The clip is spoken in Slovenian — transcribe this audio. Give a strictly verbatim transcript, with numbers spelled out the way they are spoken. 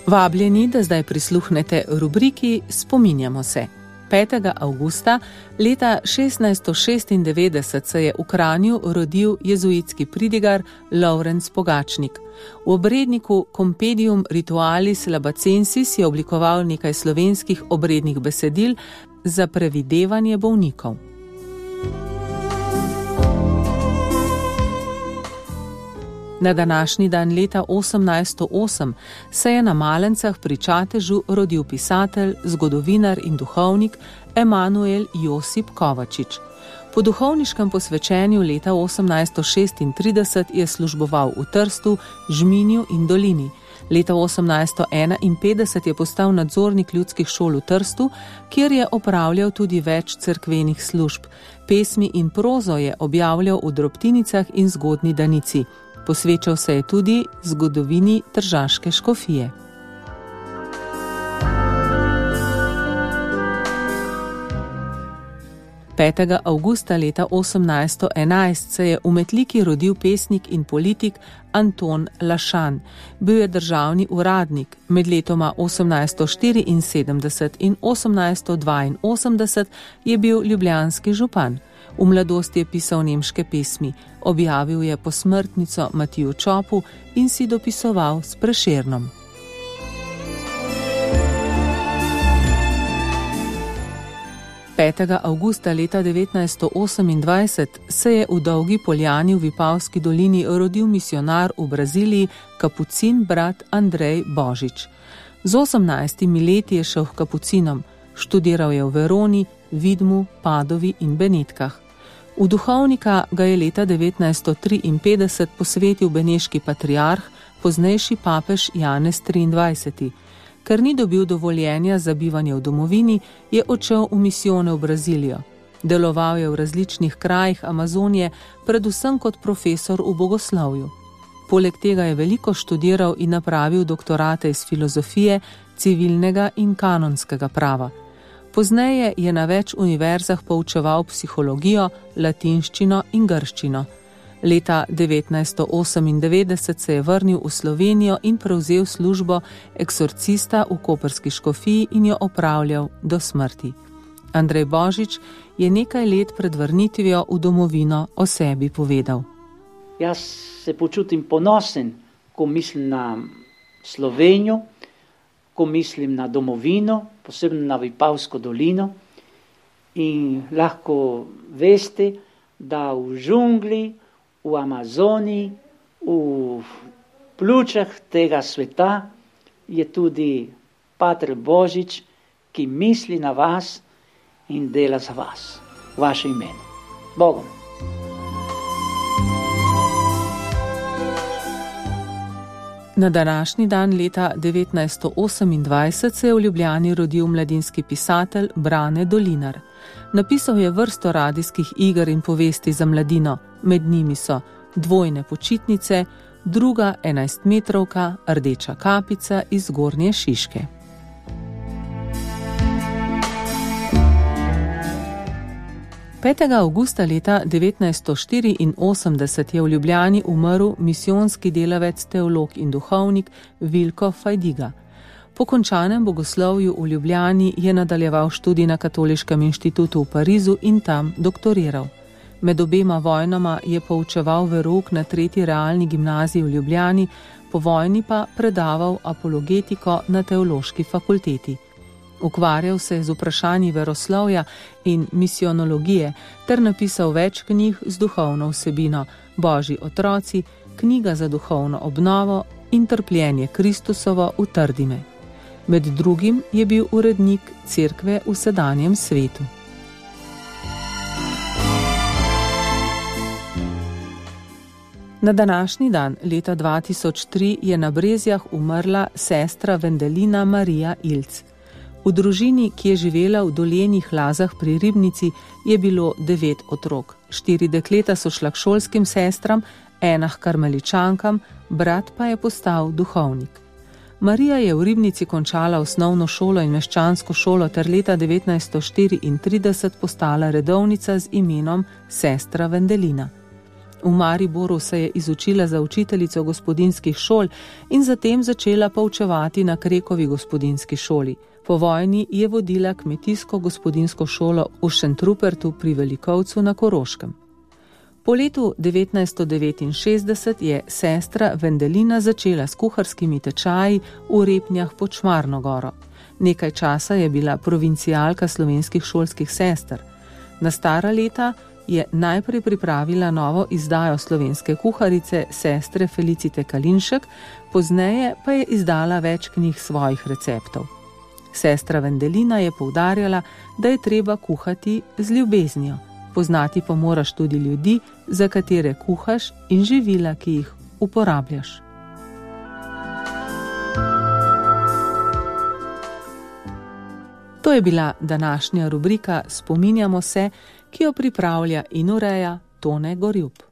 Vabljeni, da zdaj prisluhnete rubriki Spominjamo se. petega avgusta leta šestnajststo šestindevetdeset se je v Kranju rodil jezuitski pridigar Lovrenc Pogačnik. V obredniku Compendium Ritualis Labacensis je oblikoval nekaj slovenskih obrednih besedil za previdevanje bolnikov. Na današnji dan leta osemnajststo osem se je na Malencah pri Čatežu rodil pisatelj, zgodovinar in duhovnik Emanuel Josip Kovačič. Po duhovniškem posvečenju leta osemnajststo šestintrideset je služboval v Trstu, Žminju in Dolini. Leta osemnajststo enainpetdeset je postal nadzornik ljudskih šol v Trstu, kjer je opravljal tudi več cerkvenih služb. Pesmi in prozo je objavljal v Drobtinicah in Zgodnji Danici. Posvečal se je tudi zgodovini tržaške škofije. petega avgusta leta osemnajststo enajst se je v Metliki rodil pesnik in politik Anton Lašan. Bil je državni uradnik. Med letoma osemnajststo štiriinsedemdeset in osemnajststo dvainosemdeset je bil ljubljanski župan. V mladosti je pisal nemške pesmi, objavil je posmrtnico Matiju Čopu in si dopisoval s Prešernom. petega avgusta leta devetnajststo osemindvajset se je v Dolgi Poljani v Vipavski dolini rodil misionar v Braziliji, kapucin brat Andrej Božič. Z osemnajstimi leti je šel k kapucinom, študiral je v Veroni, Vidmu, Padovi in Benetkah. V duhovnika ga je leta devetnajststo triinpetdeset posvetil beneški patriarh, poznejši papež Janez triindvajseti. Ker ni dobil dovoljenja za bivanje v domovini, je odšel v misijone v Brazilijo. Deloval je v različnih krajih Amazonije, predvsem kot profesor v bogoslovju. Poleg tega je veliko študiral in napravil doktorate iz filozofije, civilnega in kanonskega prava. Pozneje je na več univerzah poučeval psihologijo, latinščino in grščino. Leta devetnajststo osemindevetdeset se je vrnil v Slovenijo in prevzel službo eksorcista v koprski škofiji in jo opravljal do smrti. Andrej Božič je nekaj let pred vrnitvijo v domovino o sebi povedal. Jaz se počutim ponosen, ko mislim na Slovenijo, ko mislim na domovino, posebno na Vipavsko dolino, in lahko veste, da v džungli, v Amazoniji, v pljučah tega sveta je tudi Pater Božič, ki misli na vas in dela za vas, vaše imeno. Bogom. Na današnji dan leta devetnajststo osemindvajset se je v Ljubljani rodil mladinski pisatelj Brane Dolinar. Napisal je vrsto radijskih iger in povesti za mladino, med njimi so Dvojne počitnice, Druga enajstmetrovka, Rdeča kapica iz Gornje Šiške. petega avgusta leta devetnajststo štiriinosemdeset je v Ljubljani umrl misijonski delavec, teolog in duhovnik Vilko Fajdiga. Po končanem bogoslovju v Ljubljani je nadaljeval študij na Katoliškem inštitutu v Parizu in tam doktoriral. Med obema vojnama je poučeval verouk na tretji realni gimnaziji v Ljubljani, po vojni pa predaval apologetiko na teološki fakulteti. Ukvarjal se je z vprašanji veroslovja in misionologije ter napisal več knjig z duhovno vsebino: Božji otroci, Knjiga za duhovno obnovo in Trpljenje Kristusovo v Trdime. Med drugim je bil urednik Cerkve v sedanjem svetu. Na današnji dan leta dva tisoč tri je na Brezjah umrla sestra Vendelina Marija Ilc. V družini, ki je živela v Dolenjih Lazah pri Ribnici, je bilo devet otrok. Štiri dekleta so šla k šolskim sestram, ena h karmeličankam, brat pa je postal duhovnik. Marija je v Ribnici končala osnovno šolo in meščansko šolo ter leta devetnajststo štiriintrideset postala redovnica z imenom sestra Vendelina. V Mariboru se je izučila za učiteljico gospodinjskih šol in zatem začela poučevati na Krekovi gospodinjski šoli. Po vojni je vodila kmetijsko-gospodinjsko šolo v Šentrupertu pri Velikovcu na Koroškem. Po letu devetnajststo devetinšestdeset je sestra Vendelina začela s kuharskimi tečaji v Repnjah pod Šmarno goro. Nekaj časa je bila provincialka slovenskih šolskih sester. Na stara leta je najprej pripravila novo izdajo slovenske kuharice sestre Felicite Kalinšek, pozneje pa je izdala več knjig svojih receptov. Sestra Vendelina je poudarjala, da je treba kuhati z ljubeznijo. Poznati pa moraš tudi ljudi, za katere kuhaš, in živila, ki jih uporabljaš. To je bila današnja rubrika Spominjamo se, ki jo pripravlja in ureja Tone Gorjup.